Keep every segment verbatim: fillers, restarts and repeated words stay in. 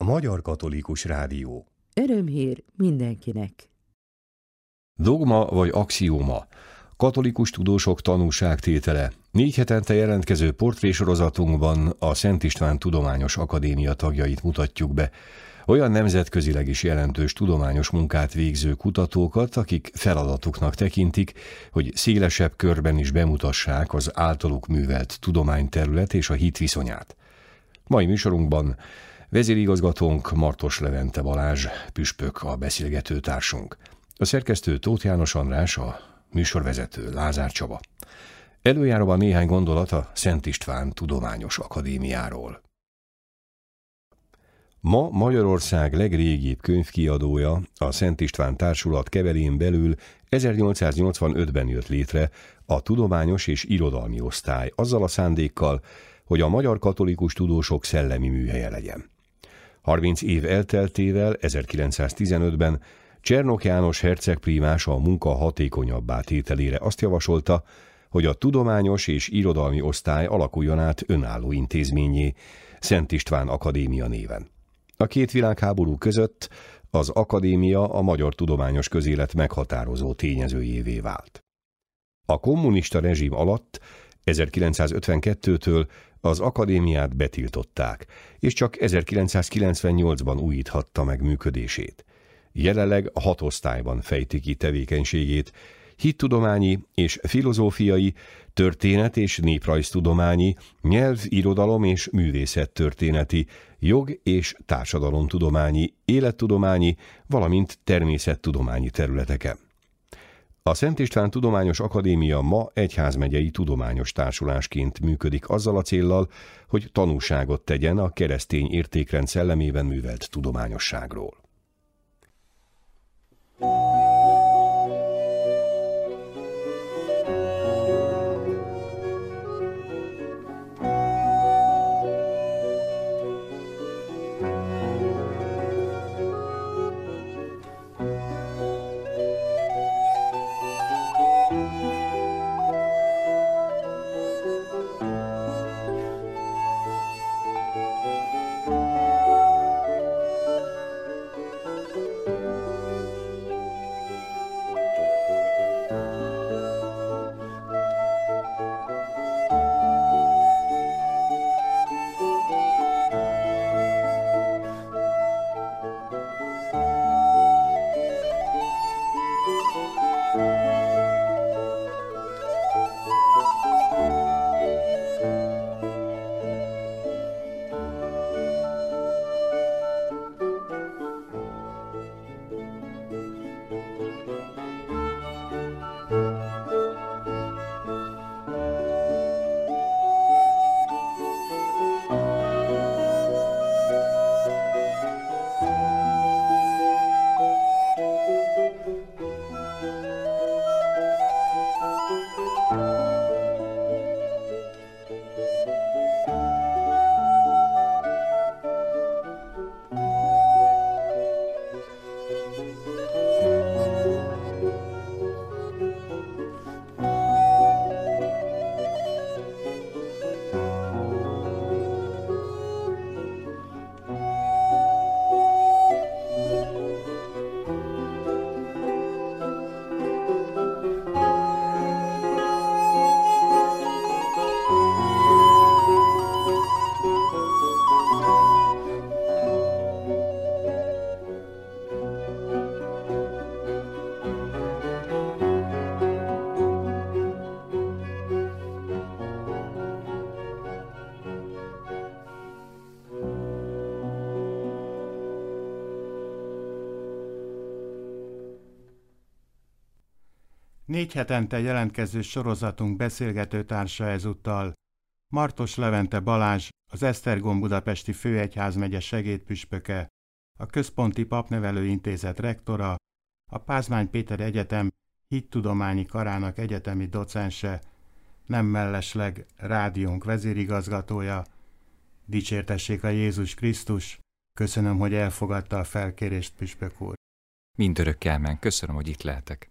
A Magyar Katolikus Rádió. Örömhír mindenkinek. Dogma vagy axióma. Katolikus tudósok tanúságtétele. Négy hetente jelentkező portrésorozatunkban a Szent István Tudományos Akadémia tagjait mutatjuk be. Olyan nemzetközileg is jelentős tudományos munkát végző kutatókat, akik feladatuknak tekintik, hogy szélesebb körben is bemutassák az általuk művelt tudományterület és a hit viszonyát. Mai műsorunkban vezérigazgatónk Martos Levente Balázs, püspök a beszélgető társunk. A szerkesztő Tóth János András, a műsorvezető Lázár Csaba. Előjáróban néhány gondolat a Szent István Tudományos Akadémiáról. Ma Magyarország legrégibb könyvkiadója, a Szent István Társulat keverén belül ezernyolcszáznyolcvanötben jött létre a Tudományos és Irodalmi Osztály, azzal a szándékkal, hogy a magyar katolikus tudósok szellemi műhelye legyen. harminc év elteltével ezerkilencszáztizenötben Csernok János hercegprímás a munka hatékonyabbá tételére azt javasolta, hogy a Tudományos és Irodalmi Osztály alakuljon át önálló intézménnyé, Szent István Akadémia néven. A két világháború között az akadémia a magyar tudományos közélet meghatározó tényezőjévé vált. A kommunista rezsim alatt ezerkilencszázötvenkettőtől az akadémiát betiltották, és csak ezerkilencszázkilencvennyolcban újíthatta meg működését. Jelenleg hat osztályban fejti ki tevékenységét: hittudományi és filozófiai, történet- és néprajztudományi, nyelv, irodalom és művészettörténeti, jog- és társadalomtudományi, élettudományi, valamint természettudományi területeken. A Szent István Tudományos Akadémia ma egyházmegyei tudományos társulásként működik azzal a céllal, hogy tanúságot tegyen a keresztény értékrend szellemében művelt tudományosságról. Négy hetente jelentkező sorozatunk beszélgetőtársa ezúttal Martos Levente Balázs, az Esztergom budapesti főegyházmegye segédpüspöke, a Központi Papnevelő Intézet rektora, a Pázmány Péter Egyetem hittudományi karának egyetemi docense, nem mellesleg rádiónk vezérigazgatója. Dicsértessék a Jézus Krisztus! Köszönöm, hogy elfogadta a felkérést, püspök úr. Mindörökkel men, köszönöm, hogy itt lehetek.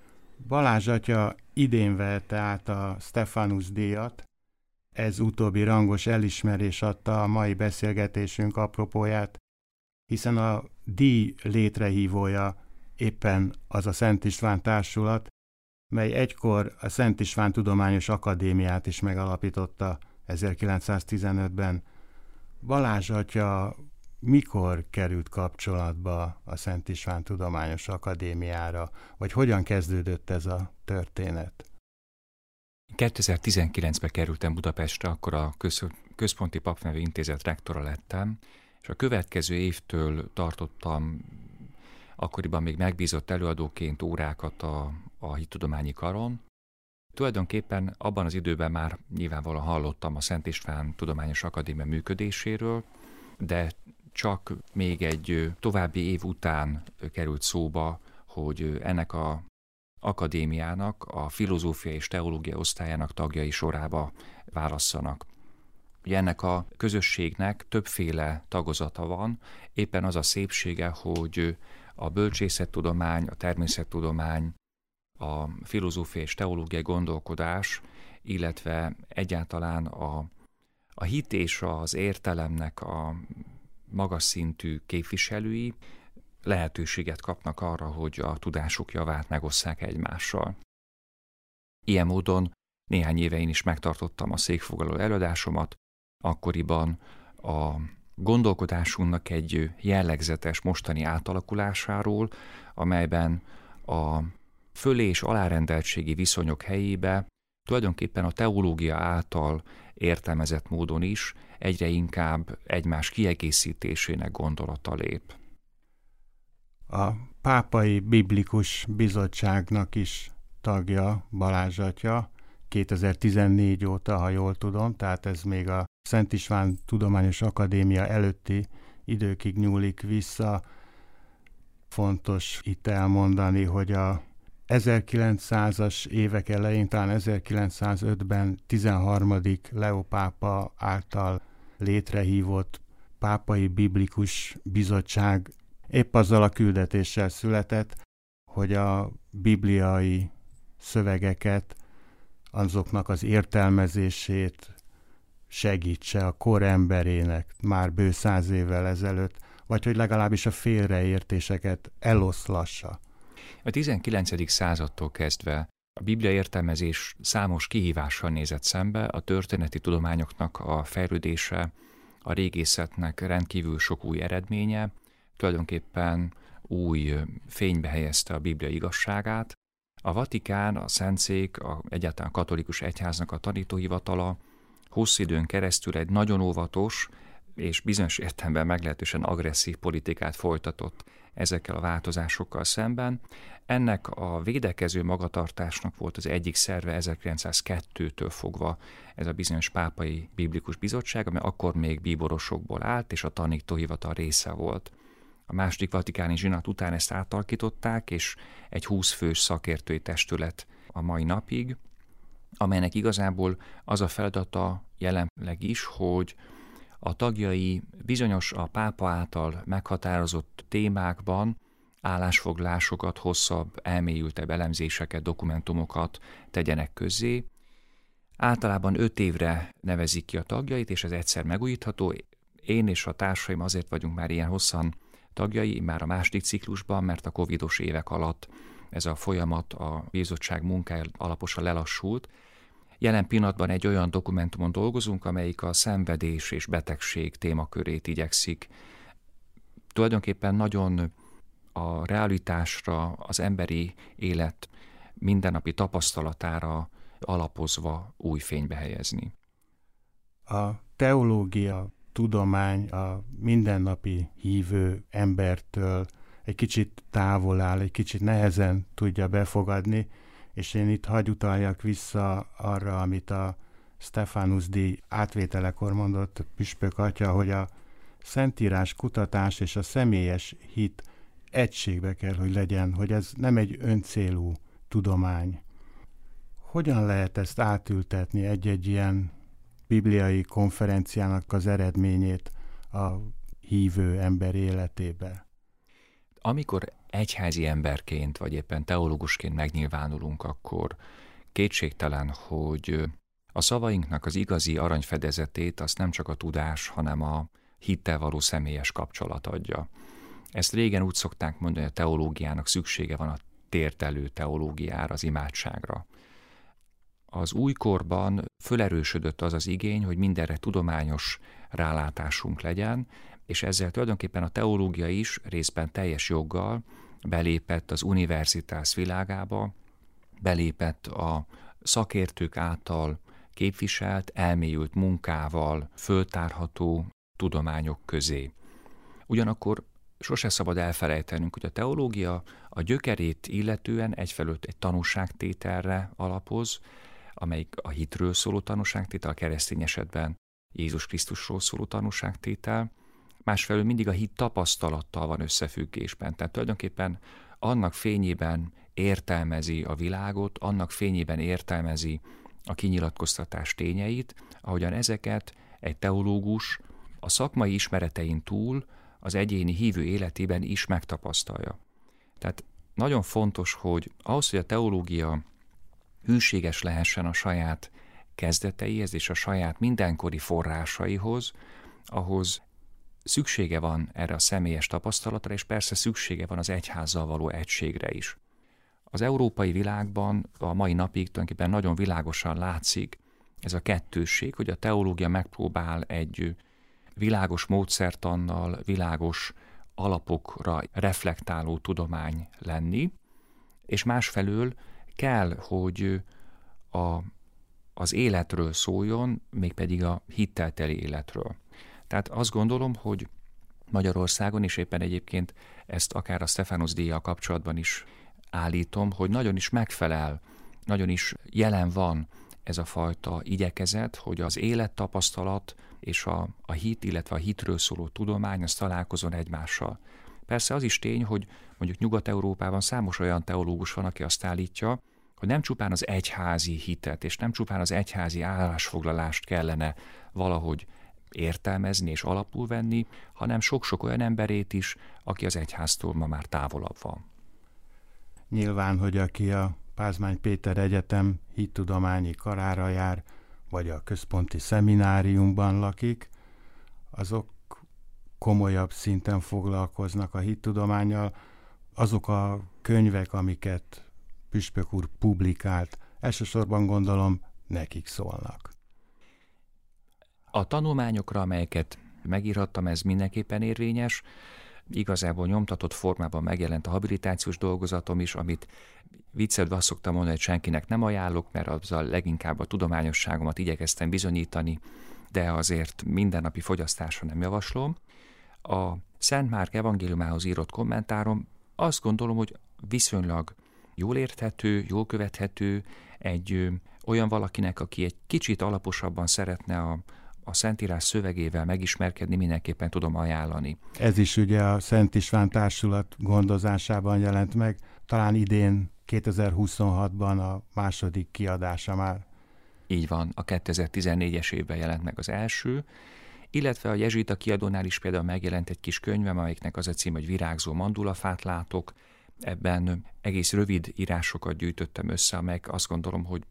Balázs atya idén vette át a Stephanus díjat. Ez utóbbi rangos elismerés adta a mai beszélgetésünk apropóját. hiszen a díj létrehívója éppen az a Szent István Társulat, mely egykor a Szent István Tudományos Akadémiát is megalapította ezerkilencszáztizenötben. Balázs atya mikor került kapcsolatba a Szent István Tudományos Akadémiára, vagy hogyan kezdődött ez a történet? kétezer-tizenkilencben kerültem Budapestre, akkor a Köz- Központi Papnevi Intézet rektora lettem, és a következő évtől tartottam akkoriban még megbízott előadóként órákat a, a hittudományi karon. Tulajdonképpen abban az időben már nyilvánvalóan hallottam a Szent István Tudományos Akadémia működéséről, de csak még egy további év után került szóba, hogy ennek a akadémiának a filozófia és teológia osztályának tagjai sorába válasszanak. Ugye ennek a közösségnek többféle tagozata van, éppen az a szépsége, hogy a bölcsészettudomány, a természettudomány, a filozófia és teológiai gondolkodás, illetve egyáltalán a, a hit és az értelemnek a magas szintű képviselői lehetőséget kapnak arra, hogy a tudásuk javát megosszák egymással. Ilyen módon néhány éve én is megtartottam a székfoglaló előadásomat, akkoriban a gondolkodásunknak egy jellegzetes mostani átalakulásáról, amelyben a fölé- és alárendeltségi viszonyok helyébe tulajdonképpen a teológia által értelmezett módon is egyre inkább egymás kiegészítésének gondolata lép. A Pápai Biblikus Bizottságnak is tagja Balázs atya, kétezer-tizennégy óta, ha jól tudom, tehát ez még a Szent István Tudományos Akadémia előtti időkig nyúlik vissza. Fontos itt elmondani, hogy a ezerkilencszázas évek elején, talán ezerkilencszázötben tizenharmadik Leó pápa által létrehívott Pápai Biblikus Bizottság épp azzal a küldetéssel született, hogy a bibliai szövegeket, azoknak az értelmezését segítse a kor emberének már bő száz évvel ezelőtt, vagy hogy legalábbis a félreértéseket eloszlassa. A tizenkilencedik századtól kezdve a biblia értelmezés számos kihívással nézett szembe, a történeti tudományoknak a fejlődése, a régészetnek rendkívül sok új eredménye, tulajdonképpen új fénybe helyezte a Biblia igazságát. A Vatikán, a Szentszék, a, egyáltalán a katolikus egyháznak a tanítóhivatala hosszú időn keresztül egy nagyon óvatos és bizonyos értelemben meglehetősen agresszív politikát folytatott ezekkel a változásokkal szemben. Ennek a védekező magatartásnak volt az egyik szerve ezerkilencszázkettőtől fogva ez a bizonyos Pápai Biblikus Bizottság, amely akkor még bíborosokból állt, és a tanítóhivatal része volt. A második vatikáni zsinat után ezt átalakították, és egy húsz fős szakértői testület a mai napig, amelynek igazából az a feladata jelenleg is, hogy a tagjai bizonyos a pápa által meghatározott témákban állásfoglalásokat, hosszabb, elmélyültebb elemzéseket, dokumentumokat tegyenek közzé. Általában öt évre nevezik ki a tagjait, és ez egyszer megújítható. Én és a társaim azért vagyunk már ilyen hosszan tagjai, már a második ciklusban, mert a covidos évek alatt ez a folyamat, a bizottság munkája alaposan lelassult. Jelen pillanatban egy olyan dokumentumon dolgozunk, amelyik a szenvedés és betegség témakörét igyekszik. Tulajdonképpen nagyon a realitásra, az emberi élet mindennapi tapasztalatára alapozva új fénybe helyezni. A teológia, tudomány a mindennapi hívő embertől egy kicsit távol áll, egy kicsit nehezen tudja befogadni, és én itt hagy utaljak vissza arra, amit a Stephanus-díj átvételekor mondott püspök atya, hogy a szentírás kutatás és a személyes hit egységbe kell, hogy legyen, hogy ez nem egy öncélú tudomány. Hogyan lehet ezt átültetni egy-egy ilyen bibliai konferenciának az eredményét a hívő ember életébe? Amikor egyházi emberként, vagy éppen teológusként megnyilvánulunk, akkor kétségtelen, hogy a szavainknak az igazi aranyfedezetét azt nem csak a tudás, hanem a hittel való személyes kapcsolat adja. Ezt régen úgy szokták mondani, hogy a teológiának szüksége van a tértelő teológiára, az imádságra. Az újkorban fölerősödött az az igény, hogy mindenre tudományos rálátásunk legyen, és ezzel tulajdonképpen a teológia is részben teljes joggal belépett az universitás világába, belépett a szakértők által képviselt, elmélyült munkával föltárható tudományok közé. Ugyanakkor sose szabad elfelejtenünk, hogy a teológia a gyökerét illetően egyfelől egy tanúságtételre alapoz, amelyik a hitről szóló tanúságtétel, a keresztény esetben Jézus Krisztusról szóló tanúságtétel, másfelől mindig a hit tapasztalattal van összefüggésben. Tehát tulajdonképpen annak fényében értelmezi a világot, annak fényében értelmezi a kinyilatkoztatás tényeit, ahogyan ezeket egy teológus a szakmai ismeretein túl az egyéni hívő életében is megtapasztalja. Tehát nagyon fontos, hogy ahhoz, hogy a teológia hűséges lehessen a saját kezdeteihez és a saját mindenkori forrásaihoz, ahhoz szüksége van erre a személyes tapasztalatra, és persze szüksége van az egyházzal való egységre is. Az európai világban a mai napig tulajdonképpen nagyon világosan látszik ez a kettősség, hogy a teológia megpróbál egy világos módszertannal, világos alapokra reflektáló tudomány lenni, és másfelől kell, hogy a, az életről szóljon, mégpedig a hittel teli életről. Tehát azt gondolom, hogy Magyarországon, és éppen egyébként ezt akár a Stephanus díjjal kapcsolatban is állítom, hogy nagyon is megfelel, nagyon is jelen van ez a fajta igyekezet, hogy az élettapasztalat és a, a hit, illetve a hitről szóló tudomány az találkozon egymással. Persze az is tény, hogy mondjuk Nyugat-Európában számos olyan teológus van, aki azt állítja, hogy nem csupán az egyházi hitet, és nem csupán az egyházi állásfoglalást kellene valahogy értelmezni és alapul venni, hanem sok-sok olyan emberét is, aki az egyháztól ma már távolabb van. Nyilván, hogy aki a Pázmány Péter Egyetem hittudományi karára jár, vagy a központi szemináriumban lakik, azok komolyabb szinten foglalkoznak a hittudománnyal. Azok a könyvek, amiket püspök úr publikált, elsősorban gondolom nekik szólnak. A tanulmányokra, amelyeket megírhattam, ez mindenképpen érvényes. Igazából nyomtatott formában megjelent a habilitációs dolgozatom is, amit viccelve azt szoktam mondani, hogy senkinek nem ajánlok, mert azzal leginkább a tudományosságomat igyekeztem bizonyítani, de azért mindennapi fogyasztásra nem javaslom. A Szent Márk evangéliumához írott kommentárom azt gondolom, hogy viszonylag jól érthető, jól követhető, egy ö, olyan valakinek, aki egy kicsit alaposabban szeretne a, a Szentírás szövegével megismerkedni, mindenképpen tudom ajánlani. Ez is ugye a Szent István Társulat gondozásában jelent meg, talán idén kétezer-huszonhatban a második kiadása már. Így van, a kétezer-tizennégyes évben jelent meg az első, illetve a jezsuita kiadónál is például megjelent egy kis könyvem, amelyiknek az a cím, hogy Virágzó mandulafát látok. Ebben egész rövid írásokat gyűjtöttem össze, amelyek azt gondolom, hogy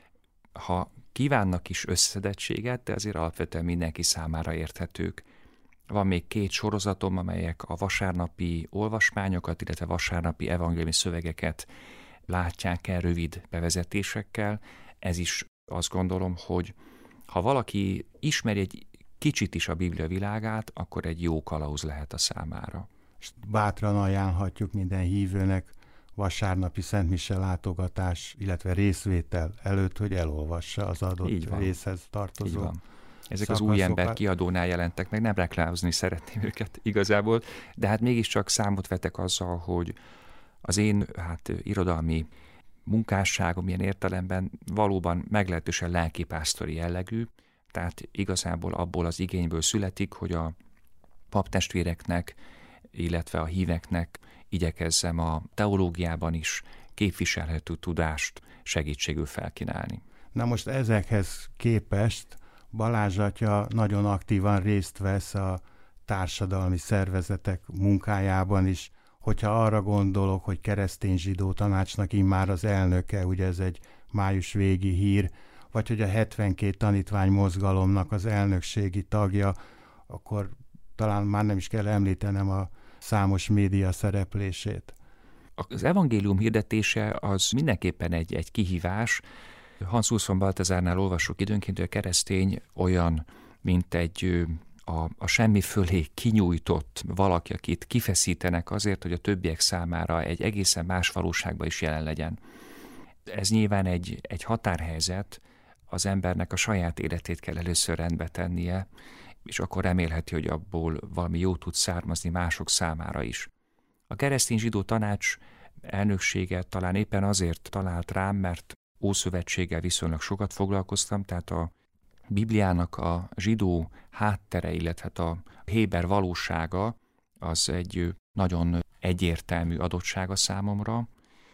ha kívánnak is összedettséget, de azért alapvetően mindenki számára érthetők. Van még két sorozatom, amelyek a vasárnapi olvasmányokat, illetve vasárnapi evangéliumi szövegeket látják el rövid bevezetésekkel. Ez is azt gondolom, hogy ha valaki ismeri egy kicsit is a Biblia világát, akkor egy jó kalauz lehet a számára. És bátran ajánlhatjuk minden hívőnek vasárnapi szentmise látogatás, illetve részvétel előtt, hogy elolvassa az adott részhez tartozó. Így van. Ezek az Új Ember kiadónál jelentek meg, nem reklámozni szeretném őket igazából, de hát mégiscsak számot vetek azzal, hogy az én hát irodalmi munkásságom ilyen értelemben valóban meglehetősen lelkipásztori jellegű, tehát igazából abból az igényből születik, hogy a paptestvéreknek, illetve a híveknek igyekezzem a teológiában is képviselhető tudást segítségül felkínálni. Na most ezekhez képest Balázs atya nagyon aktívan részt vesz a társadalmi szervezetek munkájában is. Hogyha arra gondolok, hogy keresztény zsidó tanácsnak immár az elnöke, ugye ez egy május végi hír, vagy hogy a hetvenkét tanítvány mozgalomnak az elnökségi tagja, akkor talán már nem is kell említenem a számos média szereplését. Az evangélium hirdetése az mindenképpen egy, egy kihívás. Hans Urs von Balthasarnál olvassuk időnként, hogy a keresztény olyan, mint egy a, a semmi fölé kinyújtott valaki, akit kifeszítenek azért, hogy a többiek számára egy egészen más valóságban is jelen legyen. Ez nyilván egy, egy határhelyzet, az embernek a saját életét kell először rendbe tennie, és akkor remélheti, hogy abból valami jó tud származni mások számára is. A keresztény zsidó tanács elnöksége talán éppen azért talált rám, mert Ószövetséggel viszonylag sokat foglalkoztam, tehát a Bibliának a zsidó háttere, illetve a héber valósága az egy nagyon egyértelmű adottsága számomra.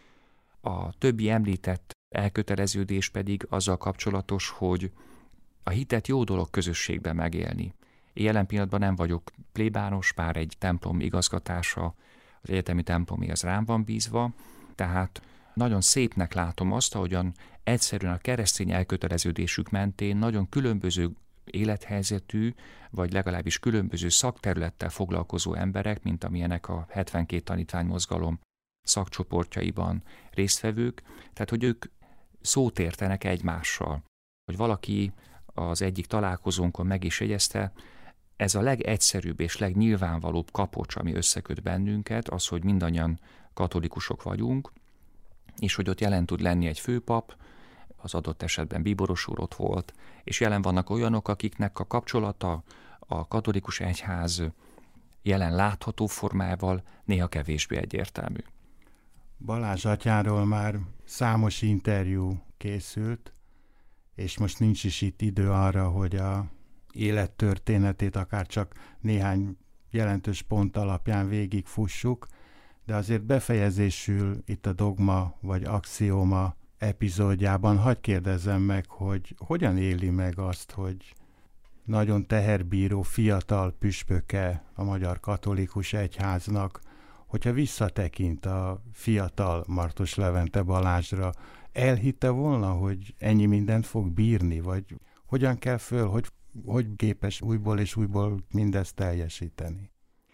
A többi említett elköteleződés pedig azzal kapcsolatos, hogy a hitet jó dolog közösségben megélni. Én jelen pillanatban nem vagyok plébános, bár egy templom igazgatása, az egyetemi templomi az rám van bízva, tehát nagyon szépnek látom azt, ahogyan egyszerűen a keresztény elköteleződésük mentén nagyon különböző élethelyzetű, vagy legalábbis különböző szakterülettel foglalkozó emberek, mint amilyenek a hetvenkét tanítványmozgalom szakcsoportjaiban résztvevők, tehát hogy ők szót értenek egymással. Hogy valaki az egyik találkozónkon meg is jegyezte, ez a legegyszerűbb és legnyilvánvalóbb kapocs, ami összeköt bennünket, az, hogy mindannyian katolikusok vagyunk, és hogy ott jelen tud lenni egy főpap, az adott esetben bíboros úr ott volt, és jelen vannak olyanok, akiknek a kapcsolata a katolikus egyház jelen látható formával néha kevésbé egyértelmű. Balázs atyáról már számos interjú készült, és most nincs is itt idő arra, hogy a élettörténetét akár csak néhány jelentős pont alapján végigfussuk, de azért befejezésül itt a Dogma vagy Axióma epizódjában hadd kérdezzem meg, hogy hogyan éli meg azt, hogy nagyon teherbíró fiatal püspöke a Magyar Katolikus Egyháznak, hogyha visszatekint a fiatal Martos Levente Balázsra, elhitte volna, hogy ennyi mindent fog bírni, vagy hogyan kell föl, hogy, hogy képes újból és újból mindezt teljesíteni?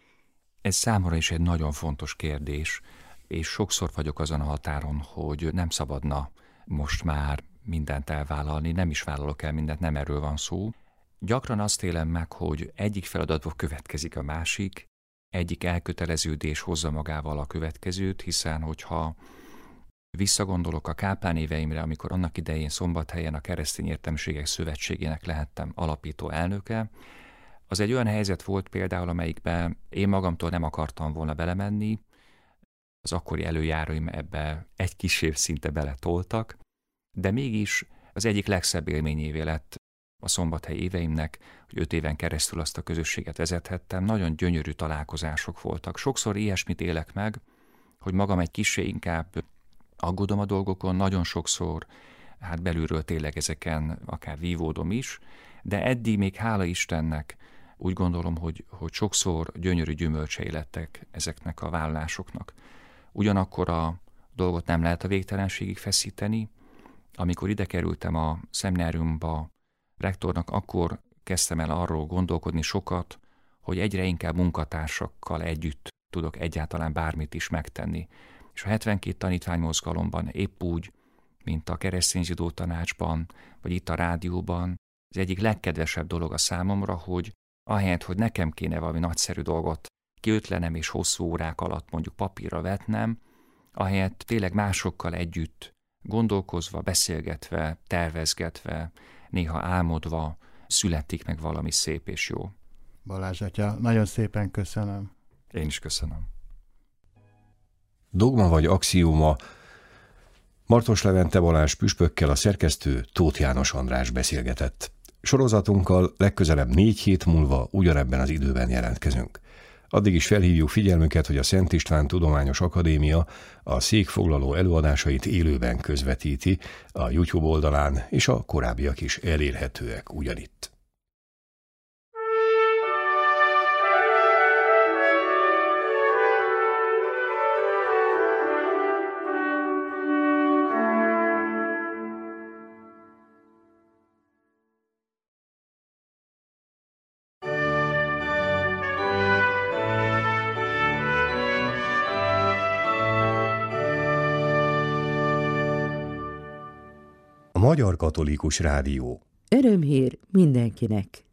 Ez számomra is egy nagyon fontos kérdés, és sokszor vagyok azon a határon, hogy nem szabadna most már mindent elvállalni, nem is vállalok el mindent, nem erről van szó. Gyakran azt élem meg, hogy egyik feladatból következik a másik, egyik elköteleződés hozza magával a következőt, hiszen hogyha visszagondolok a káplán éveimre, amikor annak idején Szombathelyen a Keresztény Értelmiségek Szövetségének lehettem alapító elnöke, az egy olyan helyzet volt például, amelyikben én magamtól nem akartam volna belemenni, az akkori előjáróim ebbe egy kis év szinte beletoltak, de mégis az egyik legszebb élményévé lett a Szombathely éveimnek, hogy öt éven keresztül azt a közösséget vezethettem, nagyon gyönyörű találkozások voltak. Sokszor ilyesmit élek meg, hogy magam egy kissé inkább aggódom a dolgokon, nagyon sokszor, hát belülről tényleg ezeken akár vívódom is, de eddig még hála Istennek úgy gondolom, hogy, hogy sokszor gyönyörű gyümölcsei lettek ezeknek a vállalásoknak. Ugyanakkor a dolgot nem lehet a végtelenségig feszíteni. Amikor ide kerültem a szemináriumba rektornak, akkor kezdtem el arról gondolkodni sokat, hogy egyre inkább munkatársakkal együtt tudok egyáltalán bármit is megtenni. És a hetvenkét tanítványmozgalomban épp úgy, mint a keresztény zsidó tanácsban, vagy itt a rádióban, az egyik legkedvesebb dolog a számomra, hogy ahelyett, hogy nekem kéne valami nagyszerű dolgot kiötlenem és hosszú órák alatt mondjuk papírra vetnem, ahelyett tényleg másokkal együtt gondolkozva, beszélgetve, tervezgetve, néha álmodva születik meg valami szép és jó. Balázs atya, nagyon szépen köszönöm. Én is köszönöm. Dogma vagy axióma. Martos Levente Balázs püspökkel a szerkesztő Tóth János András beszélgetett. Sorozatunkkal legközelebb négy hét múlva ugyanebben az időben jelentkezünk. Addig is felhívjuk figyelmüket, hogy a Szent István Tudományos Akadémia a székfoglaló előadásait élőben közvetíti a YouTube oldalán, és a korábbiak is elérhetőek ugyanitt. Magyar Katolikus Rádió. Örömhír mindenkinek!